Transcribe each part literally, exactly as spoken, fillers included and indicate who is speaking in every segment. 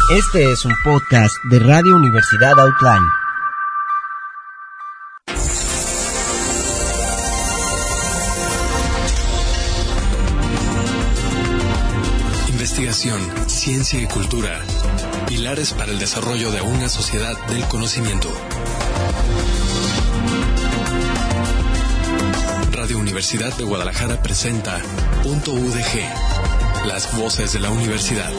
Speaker 1: Este es un podcast de Radio Universidad Outline.
Speaker 2: Investigación, ciencia y cultura. Pilares para el desarrollo de una sociedad del conocimiento. Radio Universidad de Guadalajara presenta Punto U D G, las voces de la universidad.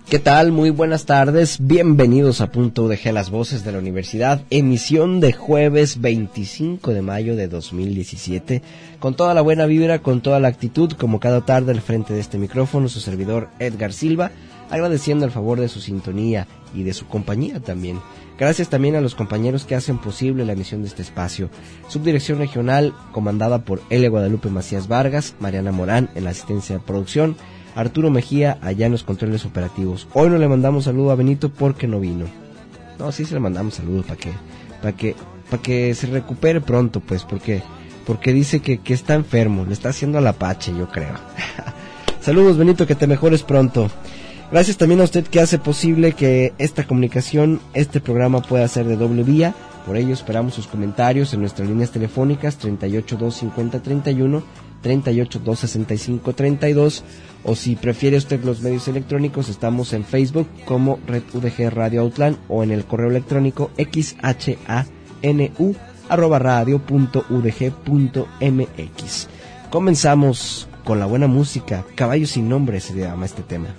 Speaker 1: ¿Qué tal? Muy buenas tardes, bienvenidos a Punto U D G, las voces de la universidad, emisión de jueves veinticinco de mayo de dos mil diecisiete, con toda la buena vibra, con toda la actitud, como cada tarde al frente de este micrófono, su servidor Edgar Silva, agradeciendo el favor de su sintonía y de su compañía también. Gracias también a los compañeros que hacen posible la emisión de este espacio. Subdirección regional, comandada por Elia Guadalupe Macías Vargas, Mariana Morán en la asistencia de producción, Arturo Mejía allá en los controles operativos. Hoy no le mandamos saludo a Benito porque no vino. No, sí se le mandamos saludos para que, para que, para que se recupere pronto, pues, porque, porque dice que, que está enfermo, le está haciendo al apache, yo creo. Saludos, Benito, que te mejores pronto. Gracias también a usted que hace posible que esta comunicación, este programa pueda ser de doble vía. Por ello esperamos sus comentarios en nuestras líneas telefónicas treinta y ocho, dos cincuenta, treinta y uno, treinta y ocho, dos sesenta y cinco, treinta y dos, o si prefiere usted los medios electrónicos, estamos en Facebook como Red U D G Radio Outland o en el correo electrónico xhanu arroba radio punto udg punto mx. Comenzamos con la buena música. Caballo sin nombre se llama este tema.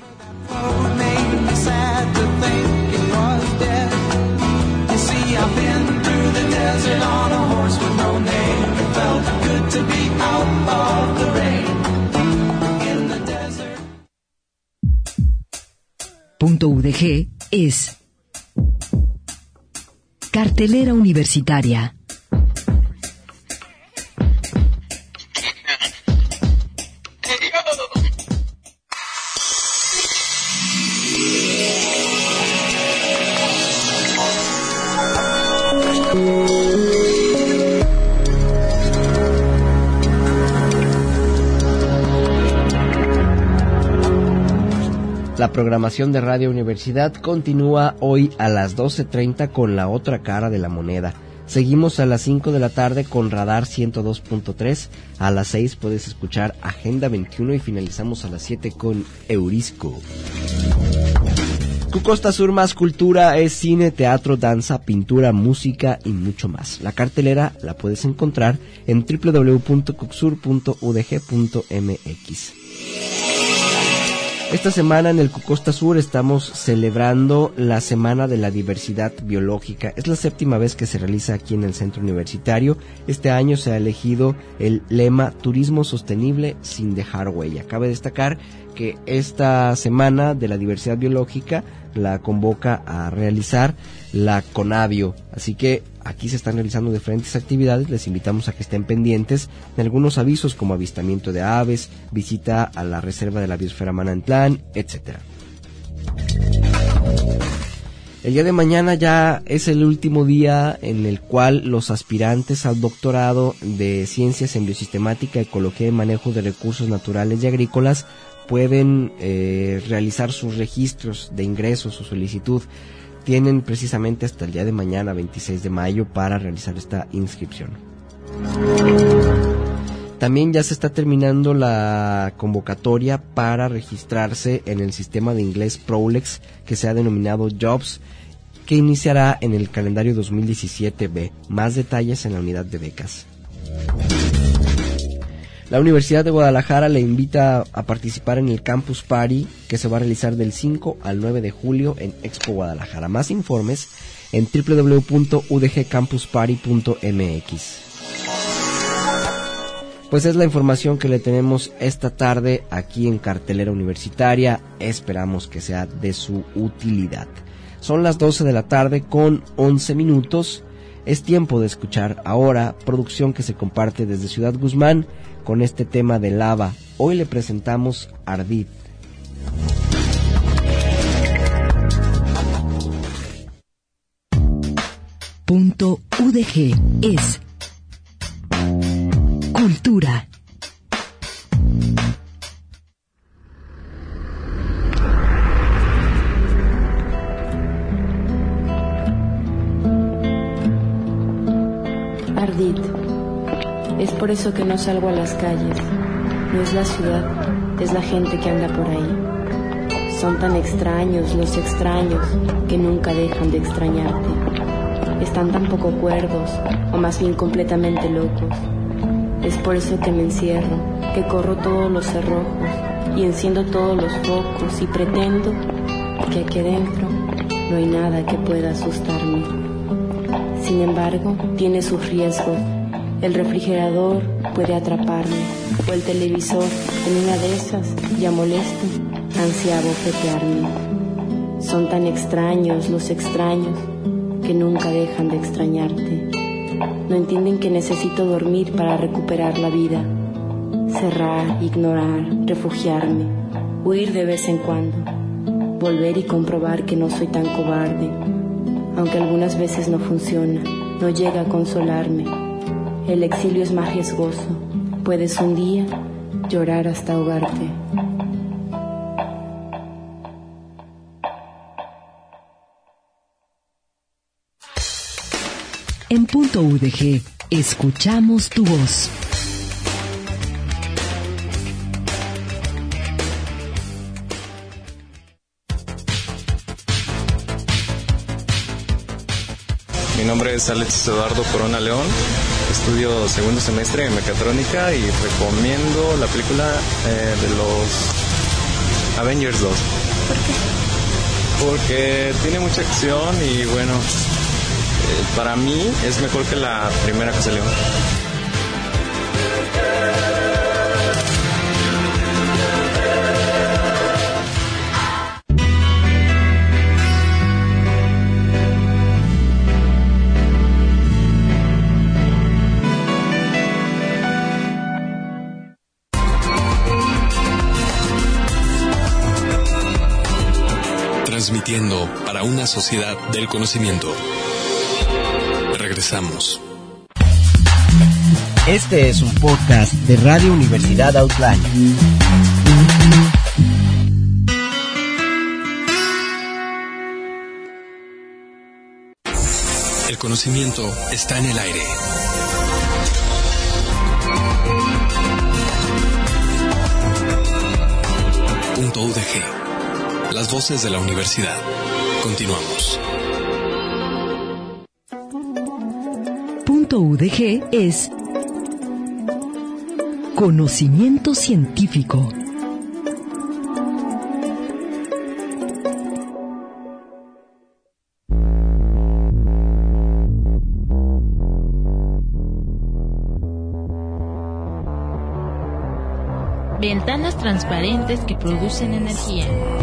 Speaker 3: Punto U D G es cartelera universitaria.
Speaker 1: La programación de Radio Universidad continúa hoy a las doce treinta con La Otra Cara de la Moneda. Seguimos a las cinco de la tarde con Radar ciento dos punto tres. A las seis puedes escuchar Agenda veintiuno y finalizamos a las siete con Eurisco. Tu Costa Sur más cultura es cine, teatro, danza, pintura, música y mucho más. La cartelera la puedes encontrar en doble u doble u doble u punto cucsur punto u d g punto m x. Esta semana en el Costa Sur estamos celebrando la Semana de la Diversidad Biológica. Es la séptima vez que se realiza aquí en el Centro Universitario. Este año se ha elegido el lema Turismo Sostenible sin dejar huella. Cabe destacar que esta Semana de la Diversidad Biológica la convoca a realizar la CONABIO. Así que aquí se están realizando diferentes actividades. Les invitamos a que estén pendientes de algunos avisos como avistamiento de aves, visita a la Reserva de la Biosfera Manantlán, etcétera. El día de mañana ya es el último día en el cual los aspirantes al doctorado de Ciencias en Biosistemática, Ecología y Manejo de Recursos Naturales y Agrícolas pueden eh, realizar sus registros de ingreso, su solicitud. Tienen precisamente hasta el día de mañana, veintiséis de mayo, para realizar esta inscripción. También ya se está terminando la convocatoria para registrarse en el sistema de inglés Prolex, que se ha denominado Jobs, que iniciará en el calendario dos mil diecisiete B. Más detalles en la unidad de becas. La Universidad de Guadalajara le invita a participar en el Campus Party, que se va a realizar del cinco al nueve de julio en Expo Guadalajara. Más informes en doble u doble u doble u punto u d g campus party punto m x. Pues es la información que le tenemos esta tarde aquí en Cartelera Universitaria. Esperamos que sea de su utilidad. Son las doce de la tarde con once minutos. Es tiempo de escuchar ahora producción que se comparte desde Ciudad Guzmán con este tema de Lava. Hoy le presentamos Ardid.
Speaker 3: Punto U D G es cultura.
Speaker 4: Ardid. Es por eso que no salgo a las calles. No es la ciudad, es la gente que anda por ahí. Son tan extraños los extraños que nunca dejan de extrañarte. Están tan poco cuerdos, o más bien completamente locos. Es por eso que me encierro, que corro todos los cerrojos y enciendo todos los focos y pretendo que aquí adentro no hay nada que pueda asustarme. Sin embargo, tiene sus riesgos. El refrigerador puede atraparme, o el televisor, en una de esas, ya molesto, ansía bofetearme. Son tan extraños los extraños que nunca dejan de extrañarte. No entienden que necesito dormir para recuperar la vida. Cerrar, ignorar, refugiarme, huir de vez en cuando, volver y comprobar que no soy tan cobarde. Aunque algunas veces no funciona, no llega a consolarme. El exilio es más riesgoso. Puedes un día llorar hasta ahogarte.
Speaker 3: En Punto U D G, escuchamos tu voz.
Speaker 5: Mi nombre es Alex Eduardo Corona León, estudio segundo semestre en mecatrónica y recomiendo la película eh, de los Avengers dos.
Speaker 6: ¿Por qué?
Speaker 5: Porque tiene mucha acción y bueno, eh, para mí es mejor que la primera que salió.
Speaker 2: Transmitiendo para una sociedad del conocimiento. Regresamos.
Speaker 1: Este es un podcast de Radio Universidad Outline.
Speaker 2: El conocimiento está en el aire. Punto U D G. Las voces de la universidad. Continuamos.
Speaker 3: Punto U D G es conocimiento científico.
Speaker 6: Ventanas transparentes que producen energía.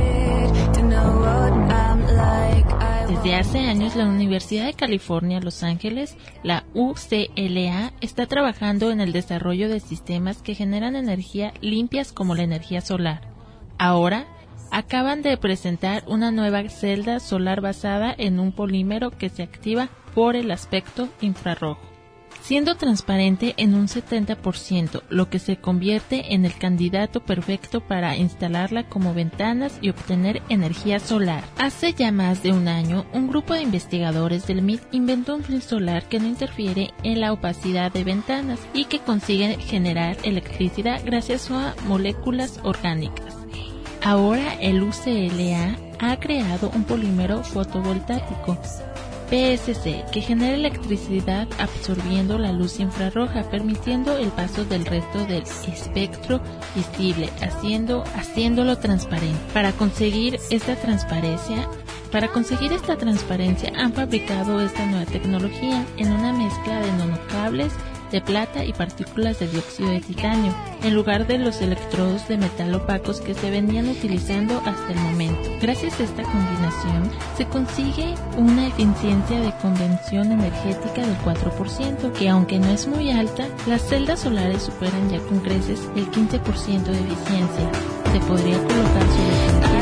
Speaker 6: Desde hace años, la Universidad de California, Los Ángeles, la U C L A, está trabajando en el desarrollo de sistemas que generan energía limpias como la energía solar. Ahora, acaban de presentar una nueva celda solar basada en un polímero que se activa por el aspecto infrarrojo, siendo transparente en un setenta por ciento, lo que se convierte en el candidato perfecto para instalarla como ventanas y obtener energía solar. Hace ya más de un año, un grupo de investigadores del M I T inventó un film solar que no interfiere en la opacidad de ventanas y que consigue generar electricidad gracias a moléculas orgánicas. Ahora el U C L A ha creado un polímero fotovoltaico P S C que genera electricidad absorbiendo la luz infrarroja, permitiendo el paso del resto del espectro visible, haciendo, haciéndolo transparente. Para conseguir esta transparencia, para conseguir esta transparencia han fabricado esta nueva tecnología en una mezcla de nanocables de plata y partículas de dióxido de titanio, en lugar de los electrodos de metal opacos que se venían utilizando hasta el momento. Gracias a esta combinación, se consigue una eficiencia de convención energética del cuatro por ciento, que aunque no es muy alta, las celdas solares superan ya con creces el quince por ciento de eficiencia. Se podría colocar sobre cualquier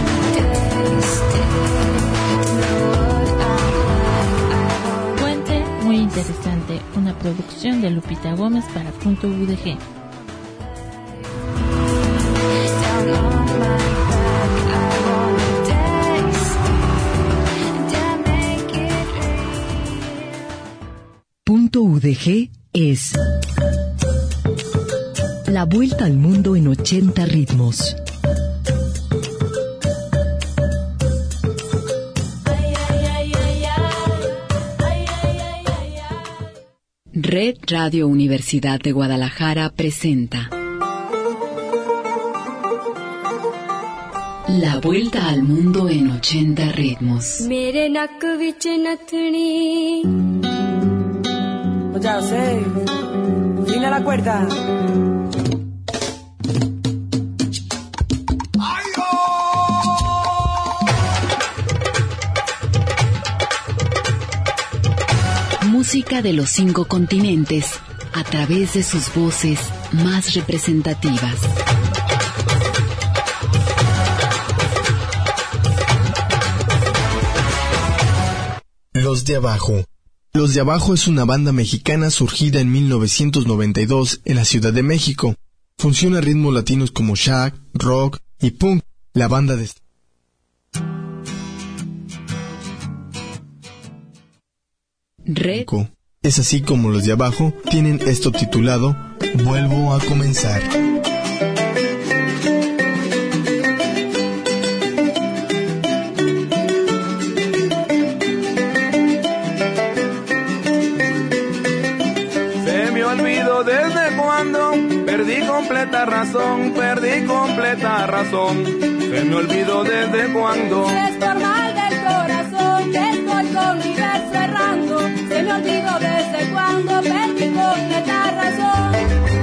Speaker 6: fuente muy interesante, una producción de Lupita Gómez para Punto U D G.
Speaker 3: Punto U D G es la vuelta al mundo en ochenta ritmos. Red Radio Universidad de Guadalajara presenta La vuelta al mundo en ochenta ritmos.
Speaker 7: Mere nak vich nathni.
Speaker 8: Ya sé. Fin a la cuerda.
Speaker 3: Música de los cinco continentes a través de sus voces más representativas.
Speaker 9: Los de Abajo. Los de Abajo es una banda mexicana surgida en mil novecientos noventa y dos en la Ciudad de México. Funciona a ritmos latinos como shag, rock y punk. La banda de...
Speaker 3: Red.
Speaker 9: Es así como Los de Abajo tienen esto titulado Vuelvo a comenzar.
Speaker 10: Se me olvidó desde cuando perdí completa razón, perdí completa razón. Se me olvidó desde cuando
Speaker 7: Es por mal del corazón que estoy con mi verso errando. Se me olvidó desde cuando perdí completa razón.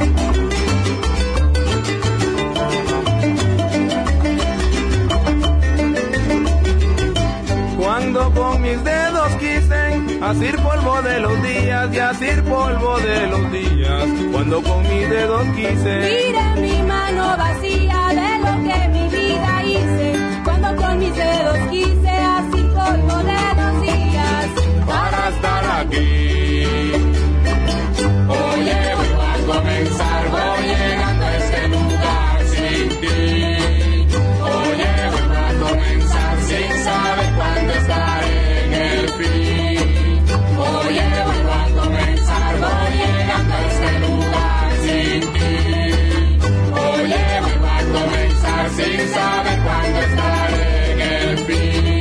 Speaker 10: Cuando con mis dedos quise asir polvo de los días y asir polvo de los días. Cuando con mis dedos quise
Speaker 7: Mire mi mano vacía de lo que mi vida hice. Cuando con mis dedos quise así polvo de los días.
Speaker 10: Para estar aquí. Oye, vuelvo a comenzar, voy llegando a este lugar sin ti. Oye, vuelvo a comenzar sin saber cuándo estaré en el fin. Oye, vuelvo a comenzar, voy llegando a este lugar sin ti. Oye, vuelvo a comenzar sin saber cuándo estaré en el fin.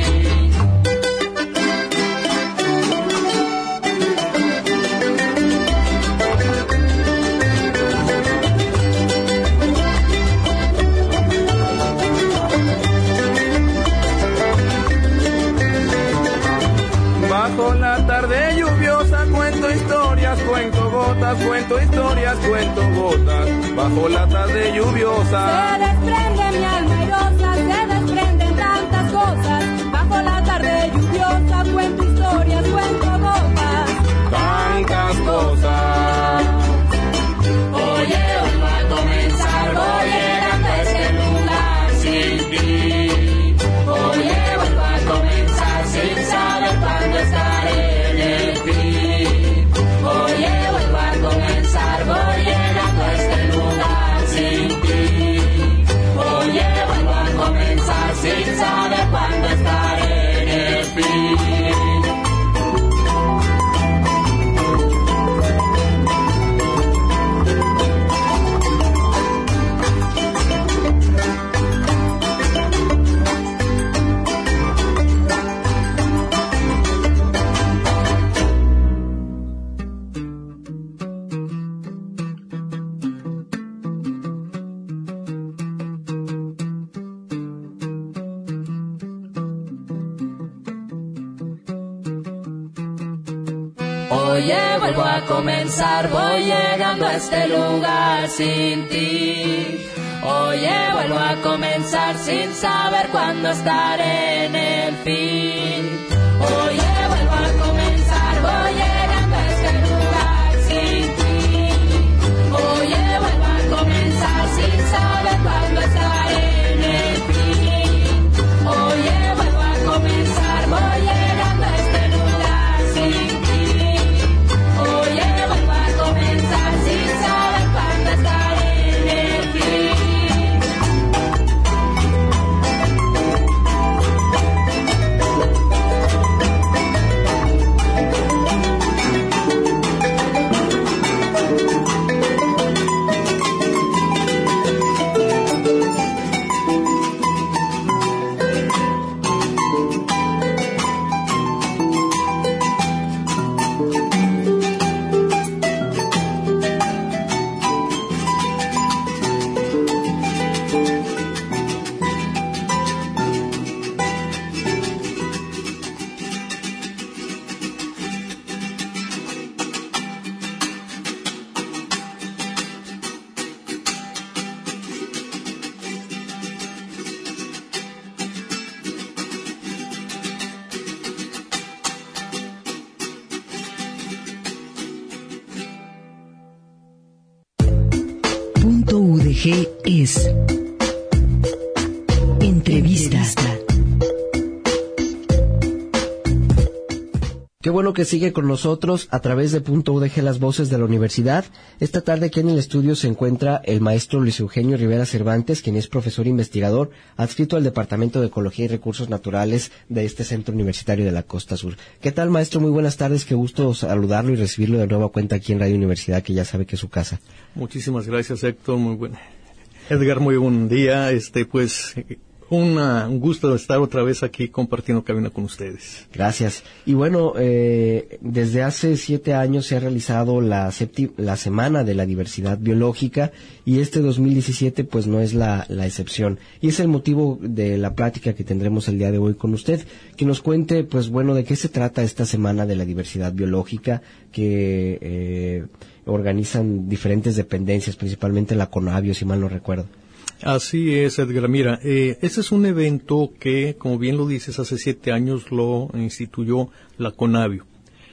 Speaker 10: Bajo la tarde lluviosa cuento historias, cuento gotas, cuento historias, cuento gotas. Bajo la tarde lluviosa
Speaker 7: Se desprende mi alma airosa, se desprenden tantas cosas. Bajo la tarde lluviosa cuento historias, cuento gotas.
Speaker 10: tantas cosas. Oye, vuelvo a comenzar, voy llegando a este lugar sin ti. Oye, vuelvo a comenzar sin saber cuándo estaré en el fin. Oye, vuelvo a comenzar, voy llegando a este lugar sin ti. Oye, vuelvo a comenzar sin saber cuándo estaré en el fin. Oye, vuelvo a comenzar, voy llegando a este lugar sin ti. Oye, vuelvo a comenzar sin saber cuándo estaré en el fin. Oye, vuelvo a comenzar, voy llegando a este lugar sin ti. Oye, vuelvo a comenzar sin saber cuándo estaré en el fin. Oye, vuelvo a comenzar, voy llegando a este lugar sin ti. Oye, vuelvo a comenzar sin saber cuándo estaré en el fin.
Speaker 3: G es Entrevista.
Speaker 1: Qué bueno que sigue con nosotros a través de Punto U D G, las voces de la universidad. Esta tarde aquí en el estudio se encuentra el maestro Luis Eugenio Rivera Cervantes, quien es profesor investigador adscrito al Departamento de Ecología y Recursos Naturales de este Centro Universitario de la Costa Sur. ¿Qué tal, maestro? Muy buenas tardes, qué gusto saludarlo y recibirlo de nueva cuenta aquí en Radio Universidad, que ya sabe que es su casa.
Speaker 11: Muchísimas gracias, Héctor, muy buen. Edgar, muy buen día, este, pues... Una, un gusto estar otra vez aquí compartiendo cabina con ustedes.
Speaker 1: Gracias. Y bueno, eh, desde hace siete años se ha realizado la, septi- la Semana de la Diversidad Biológica y este dos mil diecisiete pues no es la, la excepción. Y es el motivo de la plática que tendremos el día de hoy con usted, que nos cuente pues bueno de qué se trata esta Semana de la Diversidad Biológica que eh, organizan diferentes dependencias, principalmente la CONABIO, si mal no recuerdo.
Speaker 11: Así es, Edgar. Mira, eh, este es un evento que, como bien lo dices, hace siete años lo instituyó la CONABIO.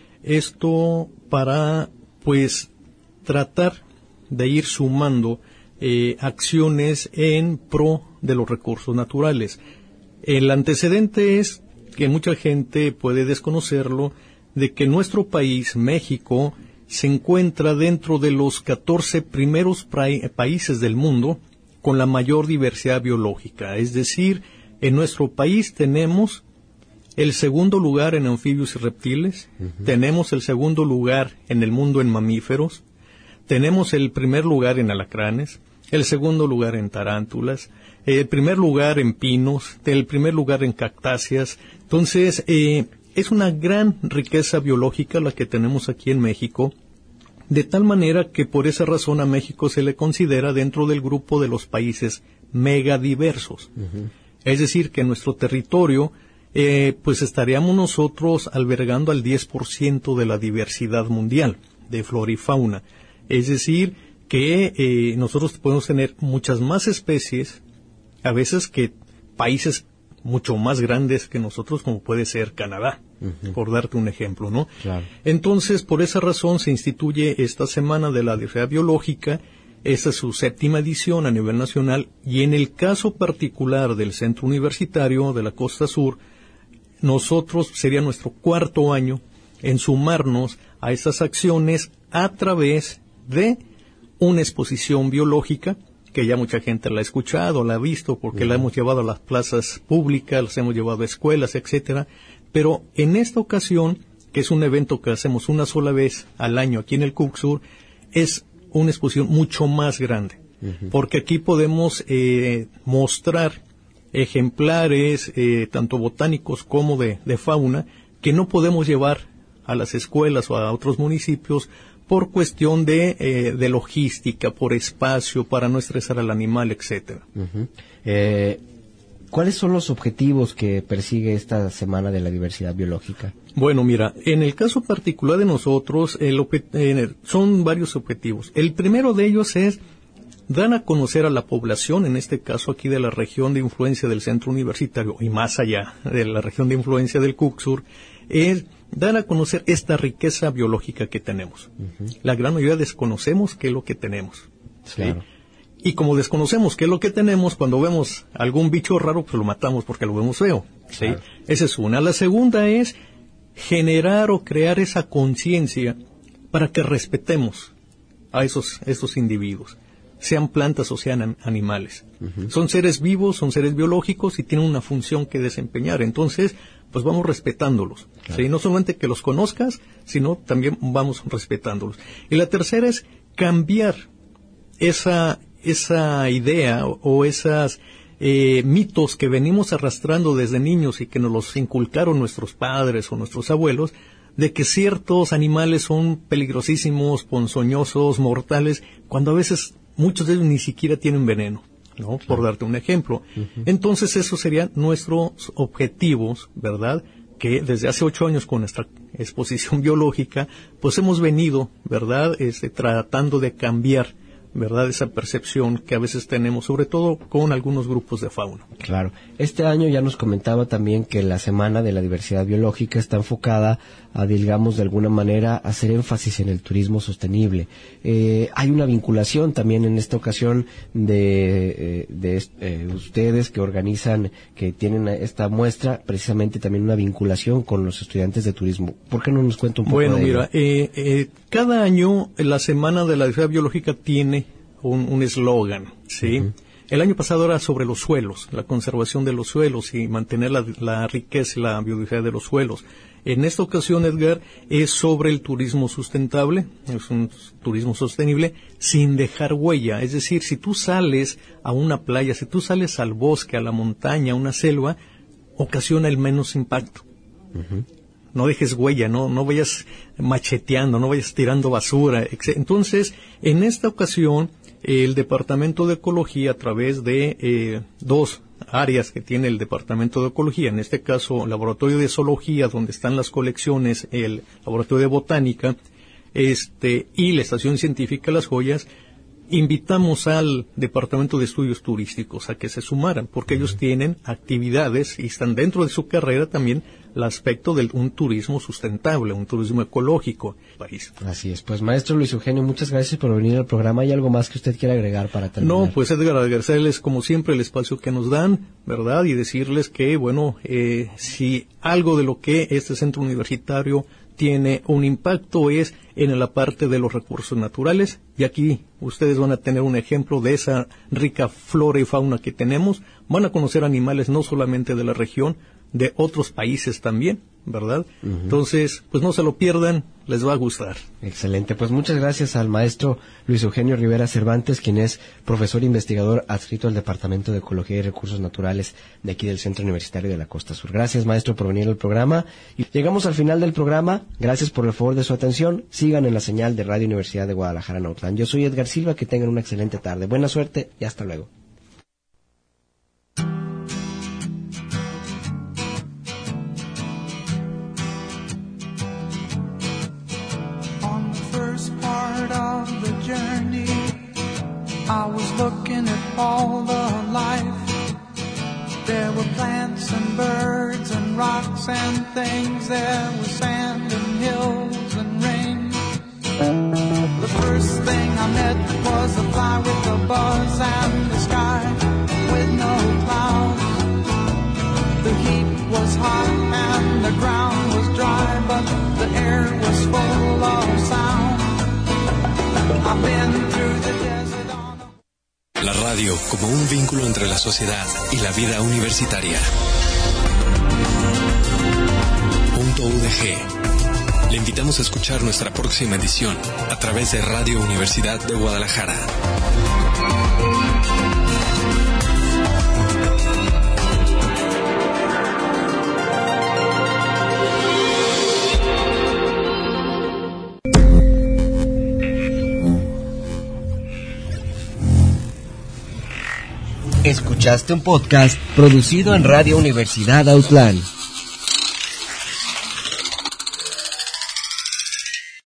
Speaker 11: Esto para, pues, tratar de ir sumando eh, acciones en pro de los recursos naturales. El antecedente es que mucha gente puede desconocerlo, de que nuestro país, México, se encuentra dentro de los catorce primeros pra- países del mundo con la mayor diversidad biológica. Es decir, en nuestro país tenemos el segundo lugar en anfibios y reptiles, uh-huh. tenemos el segundo lugar en el mundo en mamíferos, tenemos el primer lugar en alacranes, el segundo lugar en tarántulas, el primer lugar en pinos, el primer lugar en cactáceas. Entonces, eh, es una gran riqueza biológica la que tenemos aquí en México, de tal manera que por esa razón a México se le considera dentro del grupo de los países megadiversos. Uh-huh. Es decir, que en nuestro territorio, eh, pues estaríamos nosotros albergando al diez por ciento de la diversidad mundial de flora y fauna. Es decir, que eh, nosotros podemos tener muchas más especies, a veces que países mucho más grandes que nosotros, como puede ser Canadá, uh-huh. por darte un ejemplo, ¿no?
Speaker 1: Claro.
Speaker 11: Entonces, por esa razón se instituye esta Semana de la Diversidad Biológica. Esta es su séptima edición a nivel nacional, y en el caso particular del Centro Universitario de la Costa Sur, nosotros sería nuestro cuarto año en sumarnos a estas acciones a través de una exposición biológica, que ya mucha gente la ha escuchado, la ha visto, porque uh-huh. la hemos llevado a las plazas públicas, las hemos llevado a escuelas, etcétera. Pero en esta ocasión, que es un evento que hacemos una sola vez al año aquí en el Cucsur, es una exposición mucho más grande, uh-huh. porque aquí podemos eh, mostrar ejemplares, eh, tanto botánicos como de, de fauna, que no podemos llevar a las escuelas o a otros municipios por cuestión de, eh, de logística, por espacio, para no estresar al animal, etcétera.
Speaker 1: Uh-huh. Eh, ¿Cuáles son los objetivos que persigue esta Semana de la Diversidad Biológica?
Speaker 11: Bueno, mira, en el caso particular de nosotros, el obje- eh, son varios objetivos. El primero de ellos es dar a conocer a la población, en este caso aquí de la región de influencia del Centro Universitario y más allá de la región de influencia del Cucsur, es dar a conocer esta riqueza biológica que tenemos. Uh-huh. La gran mayoría desconocemos qué es lo que tenemos. ¿Sí?
Speaker 1: Claro.
Speaker 11: Y como desconocemos qué es lo que tenemos, cuando vemos algún bicho raro, pues lo matamos porque lo vemos feo. ¿Sí? Claro. Esa es una. La segunda es generar o crear esa conciencia para que respetemos a esos, estos individuos, sean plantas o sean an- animales. Uh-huh. Son seres vivos, son seres biológicos y tienen una función que desempeñar. Entonces, pues vamos respetándolos. Claro. ¿Sí? No solamente que los conozcas, sino también vamos respetándolos. Y la tercera es cambiar esa, esa idea o, o esas eh, mitos que venimos arrastrando desde niños y que nos los inculcaron nuestros padres o nuestros abuelos, de que ciertos animales son peligrosísimos, ponzoñosos, mortales, cuando a veces muchos de ellos ni siquiera tienen veneno, ¿no? Claro. Por darte un ejemplo. Uh-huh. Entonces, esos serían nuestros objetivos, ¿verdad? Que desde hace ocho años con nuestra exposición biológica, pues hemos venido, ¿verdad? Este, tratando de cambiar, ¿verdad? Esa percepción que a veces tenemos, sobre todo con algunos grupos de fauna.
Speaker 1: Claro. Este año ya nos comentaba también que la Semana de la Diversidad Biológica está enfocada a, digamos, de alguna manera, hacer énfasis en el turismo sostenible. Eh, hay una vinculación también en esta ocasión de, eh, de eh, ustedes que organizan, que tienen esta muestra, precisamente también una vinculación con los estudiantes de turismo. ¿Por qué no nos cuenta un poco
Speaker 11: bueno,
Speaker 1: de ello?
Speaker 11: Bueno, mira, eh, eh, cada año la Semana de la Diversidad Biológica tiene un eslogan, ¿sí? Uh-huh. El año pasado era sobre los suelos, la conservación de los suelos y mantener la, la riqueza y la biodiversidad de los suelos. En esta ocasión, Edgar, es sobre el turismo sustentable, es un turismo sostenible sin dejar huella. Es decir, si tú sales a una playa, si tú sales al bosque, a la montaña, a una selva, ocasiona el menos impacto. Uh-huh. No dejes huella, no, no vayas macheteando, no vayas tirando basura. Entonces, en esta ocasión, el Departamento de Ecología, a través de eh, dos áreas que tiene el Departamento de Ecología, en este caso, Laboratorio de Zoología, donde están las colecciones, el Laboratorio de Botánica, este, y la Estación Científica Las Joyas, invitamos al Departamento de Estudios Turísticos a que se sumaran, porque ellos tienen actividades y están dentro de su carrera también el aspecto de un turismo sustentable, un turismo ecológico en el país.
Speaker 1: Así es. Pues, maestro Luis Eugenio, muchas gracias por venir al programa. ¿Hay algo más que usted quiera agregar para terminar?
Speaker 11: No, pues, Edgar, agradecerles como siempre el espacio que nos dan, ¿verdad? Y decirles que, bueno, eh, si algo de lo que este centro universitario tiene un impacto es en la parte de los recursos naturales, y aquí ustedes van a tener un ejemplo de esa rica flora y fauna que tenemos. Van a conocer animales no solamente de la región, de otros países también, ¿verdad? Uh-huh. Entonces, pues no se lo pierdan, les va a gustar.
Speaker 1: Excelente, pues muchas gracias al maestro Luis Eugenio Rivera Cervantes, quien es profesor investigador adscrito al Departamento de Ecología y Recursos Naturales de aquí del Centro Universitario de la Costa Sur. Gracias, maestro, por venir al programa. Y llegamos al final del programa. Gracias por el favor de su atención. Sigan en la señal de Radio Universidad de Guadalajara, Nautlán. Yo soy Edgar Silva, que tengan una excelente tarde. Buena suerte y hasta luego.
Speaker 12: I was looking at all the life. There were plants and birds and rocks and things. There was sand and hills and rain. The first thing I met was a fly with a buzz and the sky with no clouds. The heat was hot and the ground was dry, but the air was full of sound. I've been through the desert.
Speaker 2: La radio como un vínculo entre la sociedad y la vida universitaria. Punto U D G. Le invitamos a escuchar nuestra próxima edición a través de Radio Universidad de Guadalajara.
Speaker 1: Escuchaste un podcast producido en Radio Universidad Autlán.